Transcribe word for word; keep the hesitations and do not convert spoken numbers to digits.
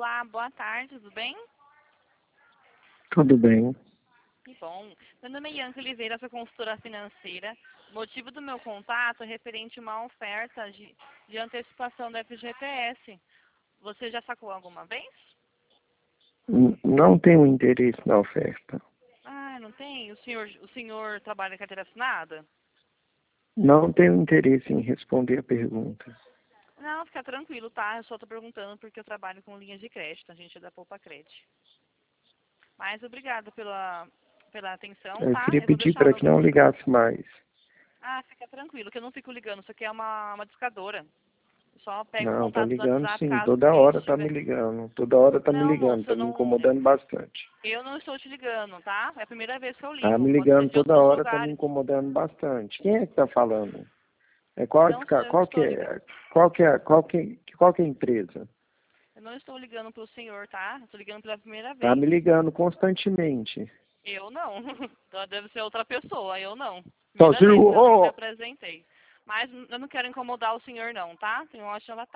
Olá, boa tarde, tudo bem? Tudo bem. Que bom. Meu nome é Ianca Oliveira, sou consultora financeira. O motivo do meu contato é referente a uma oferta de, de antecipação da F G T S. Você já sacou alguma vez? N- Não tenho interesse na oferta. Ah, não tem? O senhor, o senhor trabalha em carteira assinada? Não tenho interesse em responder a pergunta. Não, fica tranquilo, tá? Eu só tô perguntando porque eu trabalho com linhas de crédito, a gente é da Poupa Crédito. Mas obrigada pela, pela atenção, Eu tá? queria Eu vou pedir deixar para no... que não ligasse mais. Ah, fica tranquilo, que eu não fico ligando. Isso aqui é uma, uma discadora. Eu só pego Não, tá contato no ligando WhatsApp sim. caso o Toda cliente hora tá me estiver... ligando. Toda hora tá me Não, ligando. moço, Tá eu me não... incomodando bastante. Eu não estou te ligando, tá? É a primeira vez que eu Tá ligo. me Pode ser ligando de toda outros hora, tá me lugares. incomodando bastante. Quem é que tá falando? É qual, Não sou esse eu que qual que estou ligando. é, qual que é, qual que, qual que é a empresa? Eu não estou ligando pro senhor, tá? Estou ligando pela primeira Tá vez. me ligando constantemente. Eu não. Então deve ser outra pessoa, eu não. Então, Primeira se vez que eu não me o, apresentei. Mas eu não quero incomodar o senhor não, tá? Tenha uma ótima tarde.